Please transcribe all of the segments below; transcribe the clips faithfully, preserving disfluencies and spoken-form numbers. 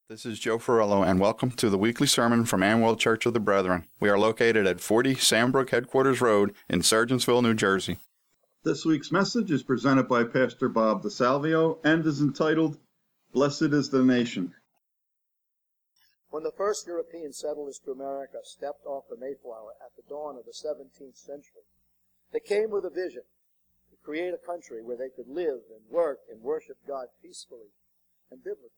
This is Joe Ferrello, and welcome to the weekly sermon from Amwell Church of the Brethren. We are located at forty Sandbrook Headquarters Road in Sargentsville, New Jersey. This week's message is presented by Pastor Bob DeSalvio and is entitled, Blessed is the Nation. When the first European settlers to America stepped off the Mayflower at the dawn of the seventeenth century, they came with a vision to create a country where they could live and work and worship God peacefully and biblically.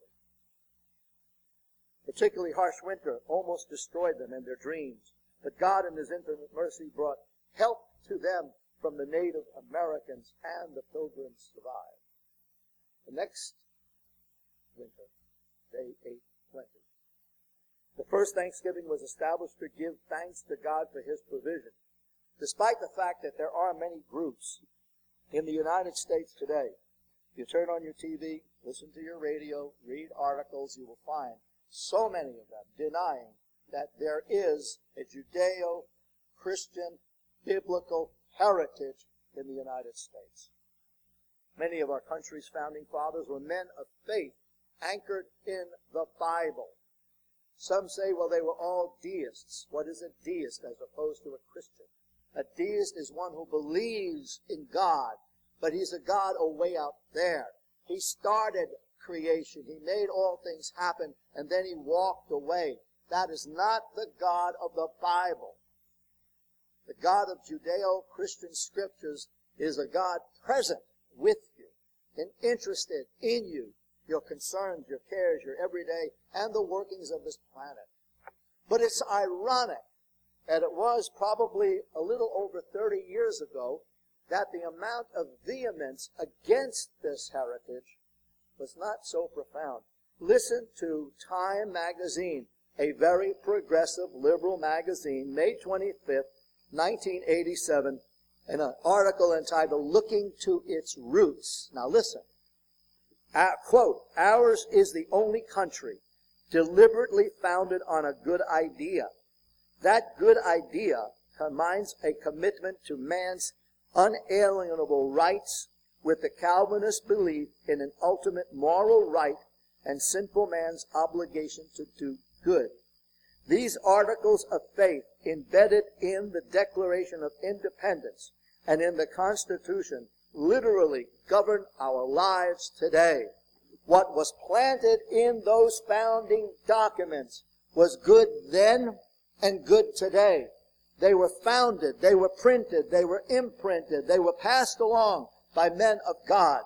Particularly harsh winter almost destroyed them and their dreams, but God in His infinite mercy brought help to them from the Native Americans, and the Pilgrims survived. The next winter, they ate plenty. The first Thanksgiving was established to give thanks to God for His provision, despite the fact that there are many groups in the United States today. If you turn on your T V, listen to your radio, read articles, you will find so many of them denying that there is a Judeo-Christian biblical heritage in the United States. Many of our country's founding fathers were men of faith anchored in the Bible. Some say, well, they were all deists. What is a deist as opposed to a Christian? A deist is one who believes in God, but he's a God away out there. He started creation. He made all things happen, and then he walked away. That is not the God of the Bible. The God of Judeo-Christian scriptures is a God present with you and interested in you, your concerns, your cares, your everyday, and the workings of this planet. But it's ironic, and it was probably a little over thirty years ago, that the amount of vehemence against this heritage was not so profound. Listen to Time magazine, a very progressive liberal magazine, May twenty-fifth, nineteen eighty-seven, in an article entitled, Looking to Its Roots. Now listen, uh, quote, ours is the only country deliberately founded on a good idea. That good idea combines a commitment to man's unalienable rights with the Calvinist belief in an ultimate moral right and sinful man's obligation to do good. These articles of faith, embedded in the Declaration of Independence and in the Constitution, literally govern our lives today. What was planted in those founding documents was good then and good today. They were founded, they were printed, they were imprinted, they were passed along by men of God.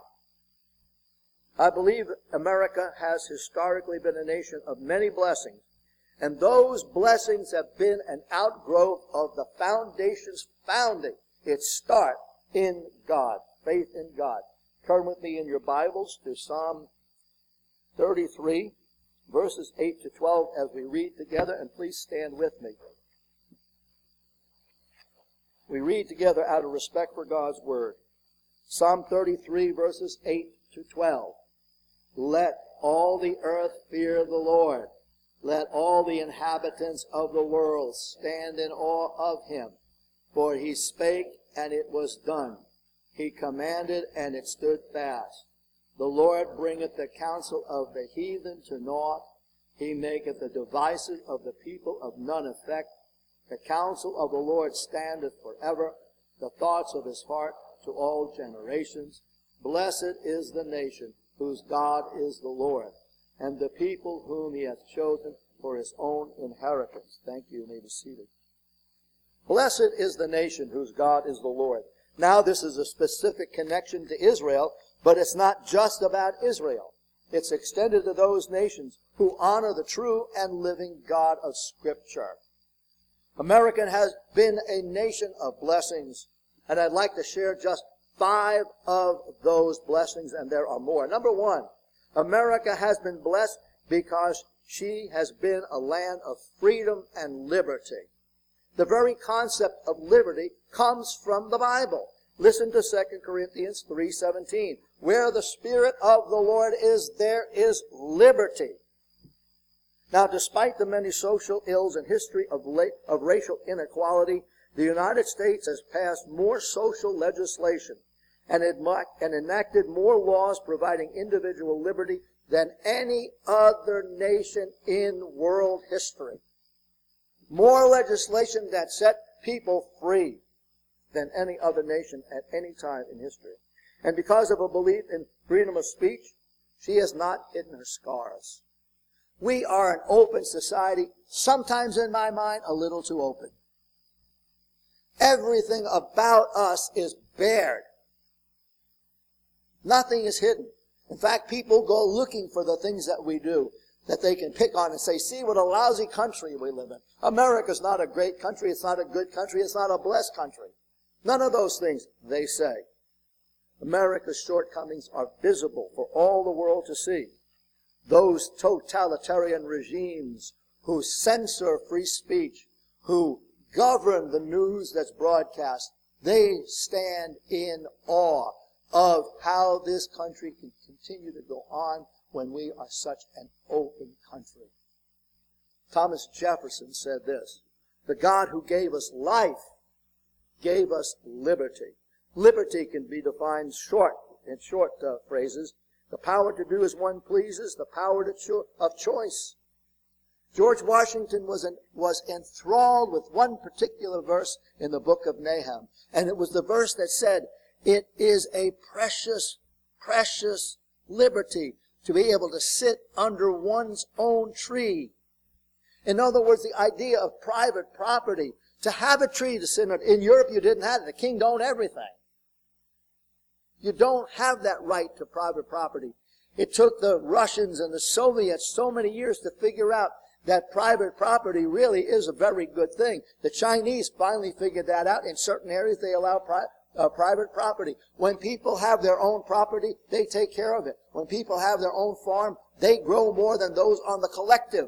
I believe America has historically been a nation of many blessings, and those blessings have been an outgrowth of the foundation's founding, its start in God, faith in God. Turn with me in your Bibles to Psalm thirty-three, verses eight to twelve as we read together, and please stand with me. We read together out of respect for God's Word. Psalm thirty-three, verses eight to twelve. Let all the earth fear the Lord. Let all the inhabitants of the world stand in awe of Him. For He spake, and it was done. He commanded, and it stood fast. The Lord bringeth the counsel of the heathen to naught. He maketh the devices of the people of none effect. The counsel of the Lord standeth forever, the thoughts of His heart to all generations. Blessed is the nation whose God is the Lord, and the people whom He hath chosen for His own inheritance. Thank you. You may be seated. Blessed is the nation whose God is the Lord. Now this is a specific connection to Israel, but it's not just about Israel. It's extended to those nations who honor the true and living God of Scripture. America has been a nation of blessings, and I'd like to share just five of those blessings, and there are more. Number one, America has been blessed because she has been a land of freedom and liberty. The very concept of liberty comes from the Bible. Listen to Second Corinthians three seventeen. Where the Spirit of the Lord is, there is liberty. Now, despite the many social ills and history of, la- of racial inequality, the United States has passed more social legislation and, admi- and enacted more laws providing individual liberty than any other nation in world history. More legislation that set people free than any other nation at any time in history. And because of a belief in freedom of speech, she has not hidden her scars. We are an open society, sometimes in my mind a little too open. Everything about us is bared. Nothing is hidden. In fact, people go looking for the things that we do that they can pick on and say, see what a lousy country we live in. America's not a great country. It's not a good country. It's not a blessed country. None of those things, they say. America's shortcomings are visible for all the world to see. Those totalitarian regimes who censor free speech, who govern the news that's broadcast, they stand in awe of how this country can continue to go on when we are such an open country. Thomas Jefferson said this, the God who gave us life gave us liberty. Liberty can be defined short, in short uh, phrases. The power to do as one pleases, the power to cho- of choice. George Washington was, an, was enthralled with one particular verse in the book of Nahum. And it was the verse that said, it is a precious, precious liberty to be able to sit under one's own tree. In other words, the idea of private property, to have a tree to sit under. In Europe, you didn't have it. The king owned everything. You don't have that right to private property. It took the Russians and the Soviets so many years to figure out that private property really is a very good thing. The Chinese finally figured that out. In certain areas, they allow pri- uh, private property. When people have their own property, they take care of it. When people have their own farm, they grow more than those on the collective.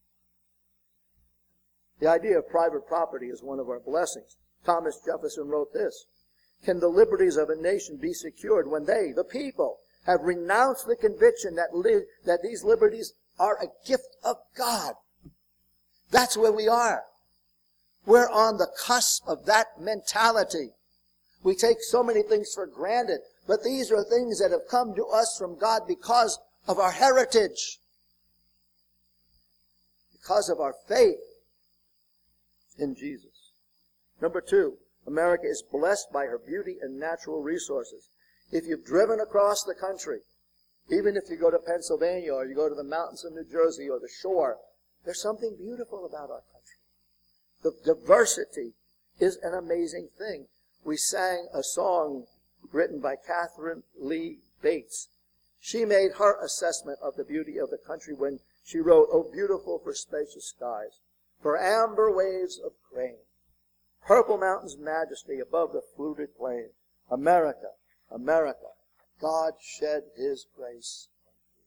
The idea of private property is one of our blessings. Thomas Jefferson wrote this, can the liberties of a nation be secured when they, the people, have renounced the conviction that, li- that these liberties are a gift of God? That's where we are. We're on the cusp of that mentality. We take so many things for granted, but these are things that have come to us from God because of our heritage, because of our faith in Jesus. Number two, America is blessed by her beauty and natural resources. If you've driven across the country, even if you go to Pennsylvania or you go to the mountains of New Jersey or the shore, there's something beautiful about our country. The diversity is an amazing thing. We sang a song written by Catherine Lee Bates. She made her assessment of the beauty of the country when she wrote, "Oh, beautiful for spacious skies, for amber waves of grain, purple mountains' majesty above the fluted plain. America, America, God shed his grace on thee."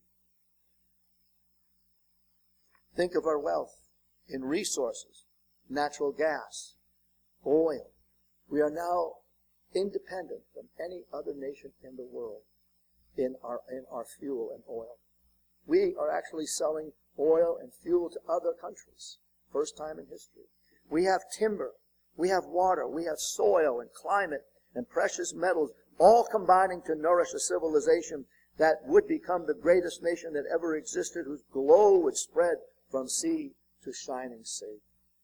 Think of our wealth in resources, natural gas, oil. We are now independent from any other nation in the world in our, in our fuel and oil. We are actually selling oil and fuel to other countries. First time in history. We have timber. We have water. We have soil and climate and precious metals, all combining to nourish a civilization that would become the greatest nation that ever existed, whose glow would spread from sea to shining sea.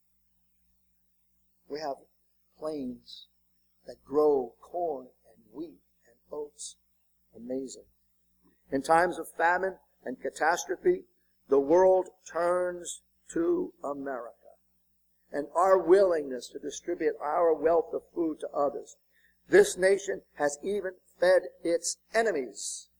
We have plains that grow corn and wheat and oats. Amazing. In times of famine and catastrophe, the world turns to America. And our willingness to distribute our wealth of food to others. This nation has even fed its enemies.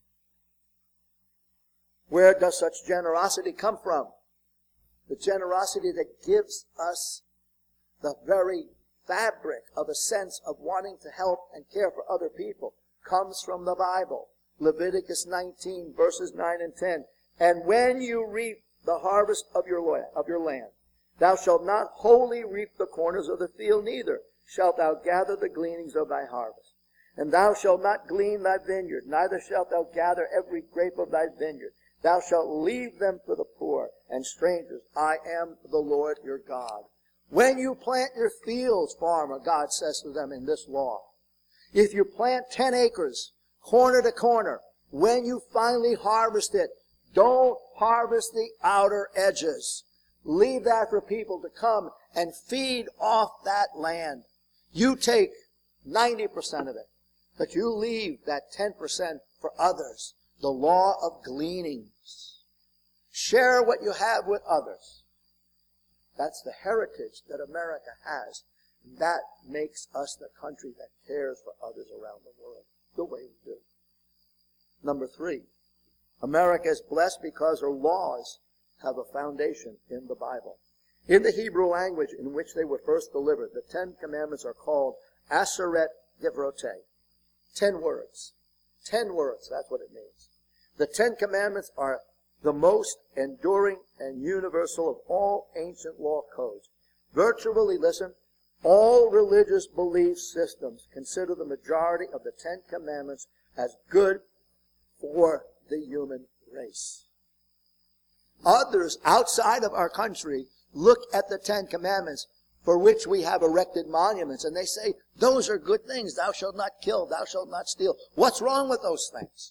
Where does such generosity come from? The generosity that gives us the very fabric of a sense of wanting to help and care for other people comes from the Bible. Leviticus nineteen, verses nine and ten. And when you reap the harvest of your of your land, thou shalt not wholly reap the corners of the field, neither shalt thou gather the gleanings of thy harvest. And thou shalt not glean thy vineyard, neither shalt thou gather every grape of thy vineyard. Thou shalt leave them for the poor and strangers. I am the Lord your God. When you plant your fields, farmer, God says to them in this law, if you plant ten acres, corner to corner, when you finally harvest it, Don't harvest the outer edges. Leave that for people to come and feed off that land. You take ninety percent of it, but you leave that ten percent for others. The law of gleanings. Share what you have with others. That's the heritage that America has. And that makes us the country that cares for others around the world, the way we do. Number three, America is blessed because her laws have a foundation in the Bible. In the Hebrew language in which they were first delivered, the Ten Commandments are called Aseret Divrotei. Ten words. Ten words, that's what it means. The Ten Commandments are the most enduring and universal of all ancient law codes. Virtually, listen, all religious belief systems consider the majority of the Ten Commandments as good for the human race. Others outside of our country look at the Ten Commandments, for which we have erected monuments, and they say, those are good things. Thou shalt not kill, thou shalt not steal. What's wrong with those things?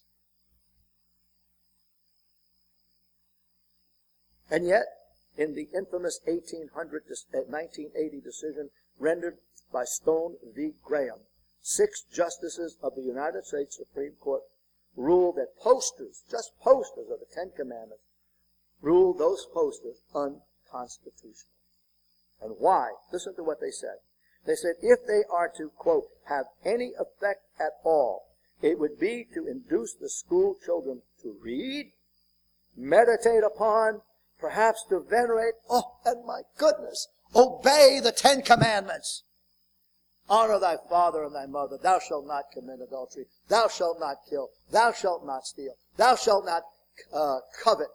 And yet, in the infamous eighteen hundred, nineteen eighty decision rendered by Stone v. Graham, six justices of the United States Supreme Court ruled that posters, just posters of the Ten Commandments, ruled those posters unconstitutional. And why? Listen to what they said. They said if they are to, quote, have any effect at all, it would be to induce the school children to read, meditate upon, perhaps to venerate, oh, and my goodness, obey the Ten Commandments. Honor thy father and thy mother. Thou shalt not commit adultery. Thou shalt not kill. Thou shalt not steal. Thou shalt not uh, covet.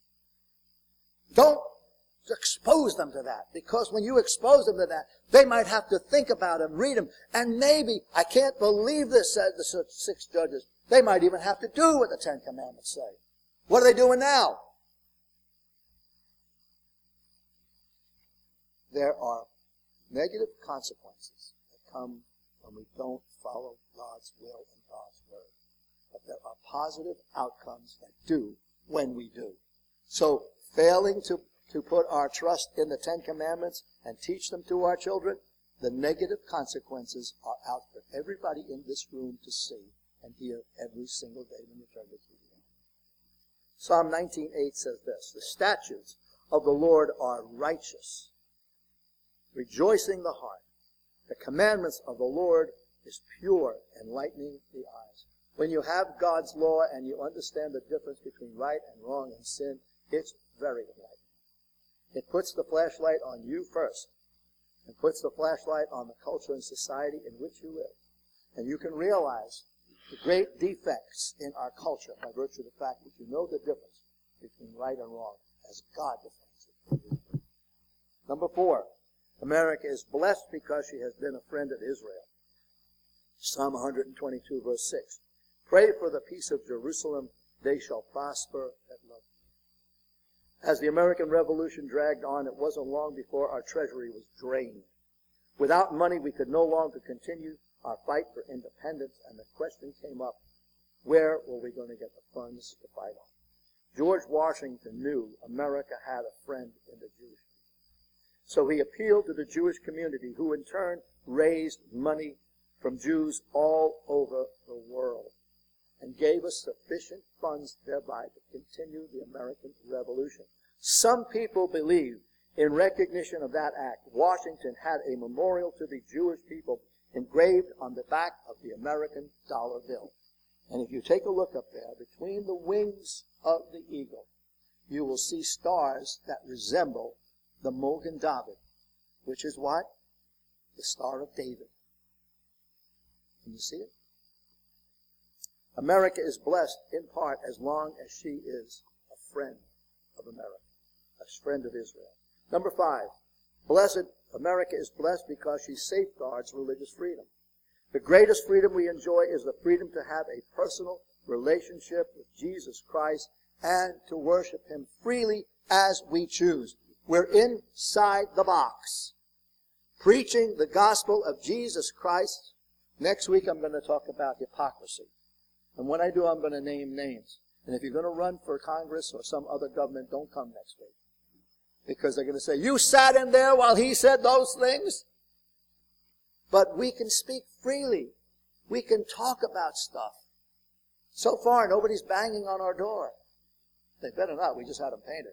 Don't expose them to that, because when you expose them to that, they might have to think about them, read them, and maybe, I can't believe this, said the six judges, they might even have to do what the Ten Commandments say. What are they doing now? There are negative consequences that come when we don't follow God's will and God's word. But there are positive outcomes that do when we do. So, failing to, to put our trust in the Ten Commandments and teach them to our children, the negative consequences are out for everybody in this room to see and hear every single day when you turn the T V on. Psalm nineteen eight says this, the statutes of the Lord are righteous, rejoicing the heart. The commandments of the Lord is pure, enlightening the eyes. When you have God's law and you understand the difference between right and wrong and sin, it's very enlightening. It puts the flashlight on you first, and puts the flashlight on the culture and society in which you live. And you can realize the great defects in our culture by virtue of the fact that you know the difference between right and wrong as God defines it. Number four, America is blessed because she has been a friend of Israel. Psalm one twenty-two, verse six. Pray for the peace of Jerusalem. They shall prosper that love you. As the American Revolution dragged on, it wasn't long before our treasury was drained. Without money, we could no longer continue our fight for independence, and the question came up, where were we going to get the funds to fight on? George Washington knew America had a friend in the Jewish people. So he appealed to the Jewish community, who in turn raised money from Jews all over the world and gave us sufficient funds thereby to continue the American Revolution. Some people believe, in recognition of that act, Washington had a memorial to the Jewish people engraved on the back of the American dollar bill. And if you take a look up there, between the wings of the eagle, you will see stars that resemble the Mogen David, which is what? The Star of David. Can you see it? America is blessed in part as long as she is a friend of America, a friend of Israel. Number five, blessed, America is blessed because she safeguards religious freedom. The greatest freedom we enjoy is the freedom to have a personal relationship with Jesus Christ and to worship Him freely as we choose. We're inside the box, preaching the gospel of Jesus Christ. Next week I'm going to talk about hypocrisy. And when I do, I'm going to name names. And if you're going to run for Congress or some other government, don't come next week. Because they're going to say, you sat in there while he said those things? But we can speak freely. We can talk about stuff. So far, nobody's banging on our door. They better not. We just had them painted.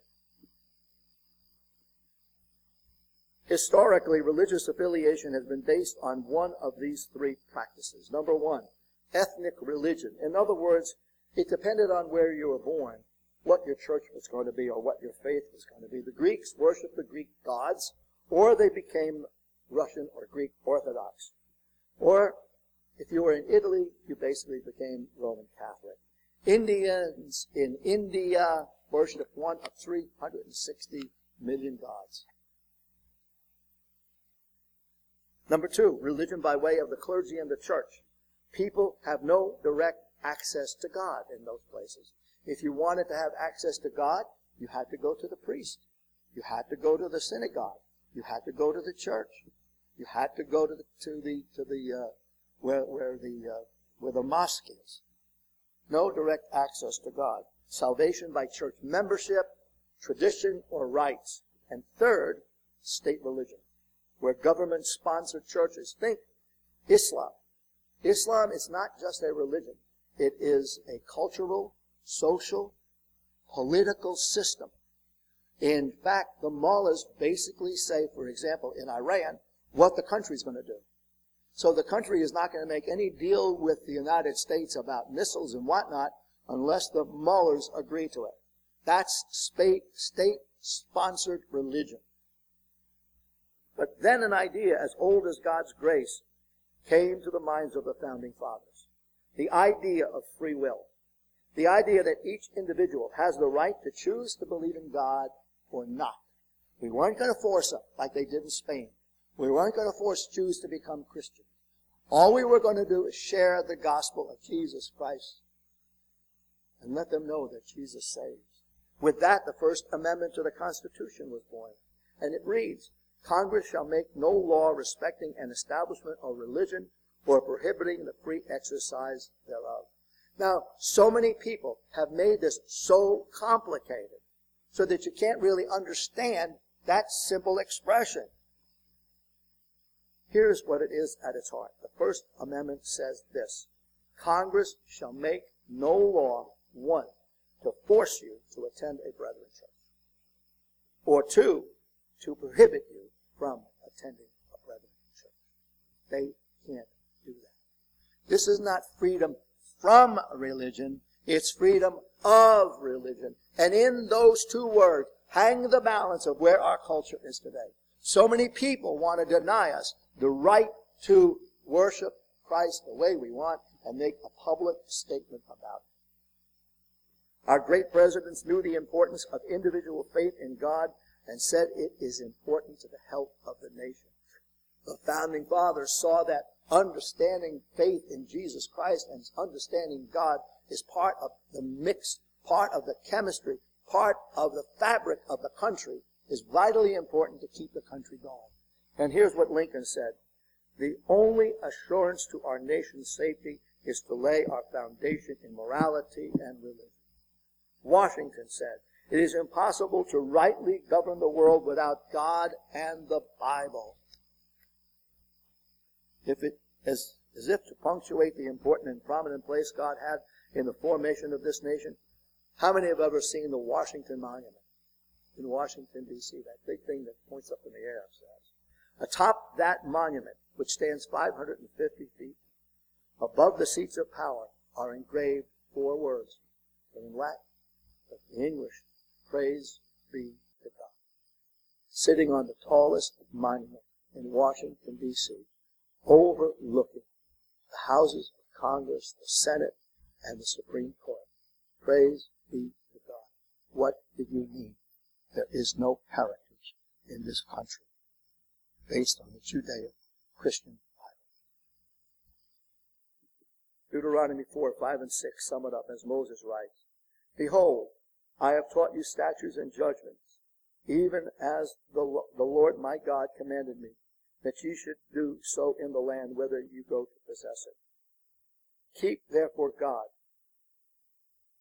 Historically, religious affiliation has been based on one of these three practices. Number one, ethnic religion. In other words, it depended on where you were born, what your church was going to be or what your faith was going to be. The Greeks worshiped the Greek gods, or they became Russian or Greek Orthodox. Or if you were in Italy, you basically became Roman Catholic. Indians in India worship one of three hundred sixty million gods. Number two, religion by way of the clergy and the church. People have no direct access to God in those places. If you wanted to have access to God, you had to go to the priest. You had to go to the synagogue. You had to go to the church. You had to go to the to the to the uh, where where the uh, where the mosque is. No direct access to God. Salvation by church membership, tradition, or rites. And third, state religion, where government-sponsored churches. Think Islam. Islam is not just a religion. It is a cultural, social, political system. In fact, the mullahs basically say, for example, in Iran, what the country's going to do. So the country is not going to make any deal with the United States about missiles and whatnot unless the mullahs agree to it. That's state-sponsored religion. But then an idea as old as God's grace came to the minds of the founding fathers. The idea of free will. The idea that each individual has the right to choose to believe in God or not. We weren't going to force them like they did in Spain. We weren't going to force Jews to become Christians. All we were going to do is share the gospel of Jesus Christ and let them know that Jesus saves. With that, the First Amendment to the Constitution was born. And it reads, Congress shall make no law respecting an establishment of religion or prohibiting the free exercise thereof. Now, so many people have made this so complicated so that you can't really understand that simple expression. Here's what it is at its heart. The First Amendment says this: Congress shall make no law, one, to force you to attend a brethren church, or two, to prohibit you from attending a brethren church. They can't do that. This is not freedom from religion, it's freedom of religion. And in those two words, hang the balance of where our culture is today. So many people want to deny us the right to worship Christ the way we want and make a public statement about it. Our great presidents knew the importance of individual faith in God and said it is important to the health of the nation. The founding fathers saw that understanding faith in Jesus Christ and understanding God is part of the mix, part of the chemistry, part of the fabric of the country, is vitally important to keep the country going. And here's what Lincoln said: the only assurance to our nation's safety is to lay our foundation in morality and religion. Washington said, it is impossible to rightly govern the world without God and the Bible. If it as, as if to punctuate the important and prominent place God had in the formation of this nation, how many have ever seen the Washington Monument in Washington, D C? That big thing that points up in the air says. Atop that monument, which stands five hundred fifty feet, above the seats of power, are engraved four words. They're in Latin, but in English: praise be to God. Sitting on the tallest monument in Washington, D C, overlooking the houses of Congress, the Senate, and the Supreme Court. Praise be to God. What did you mean? There is no heritage in this country based on the Judeo-Christian Bible. Deuteronomy four, five, and six sum it up as Moses writes, Behold, I have taught you statutes and judgments, even as the, the Lord my God commanded me, that ye should do so in the land whither you go to possess it. Keep therefore God,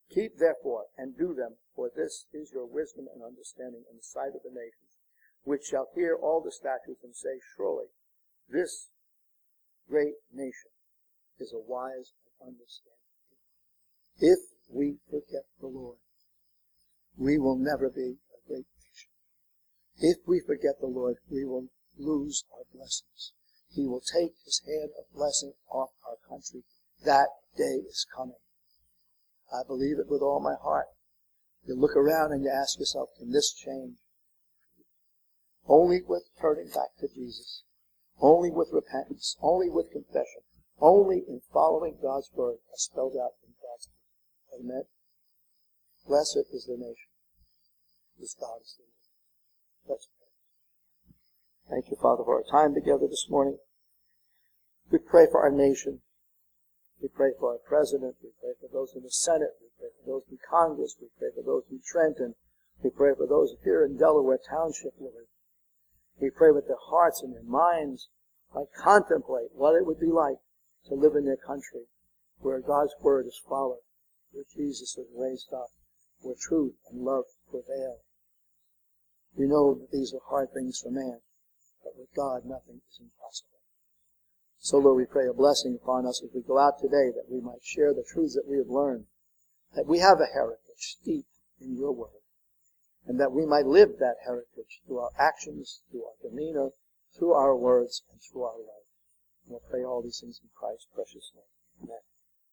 Keep therefore and do them, for this is your wisdom and understanding in the sight of the nations, which shall hear all the statutes and say, surely this great nation is a wise and understanding people. If we forget the Lord, we will never be a great nation. If we forget the Lord, we will lose our blessings. He will take his hand of blessing off our country. That day is coming. I believe it with all my heart. You look around and you ask yourself, can this change? Only with turning back to Jesus. Only with repentance. Only with confession. Only in following God's word as spelled out in God's word. Amen. Blessed is the nation whose God is the Lord. Let's pray. Thank you, Father, for our time together this morning. We pray for our nation. We pray for our president. We pray for those in the Senate. We pray for those in Congress. We pray for those in Trenton. We pray for those here in Delaware Township, Lord. We pray with their hearts and their minds might contemplate what it would be like to live in their country where God's word is followed, where Jesus is raised up, where truth and love prevail. We know that these are hard things for man, but with God nothing is impossible. So, Lord, we pray a blessing upon us as we go out today, that we might share the truths that we have learned, that we have a heritage steeped in your word, and that we might live that heritage through our actions, through our demeanor, through our words, and through our life. And we'll pray all these things in Christ's precious name. Amen.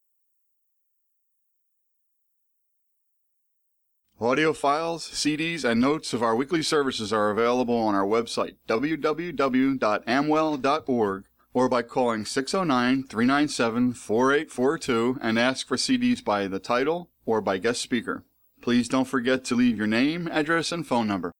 Audio files, C Ds, and notes of our weekly services are available on our website, w w w dot amwell dot org, or by calling six oh nine, three nine seven, four eight four two and ask for C Ds by the title or by guest speaker. Please don't forget to leave your name, address, and phone number.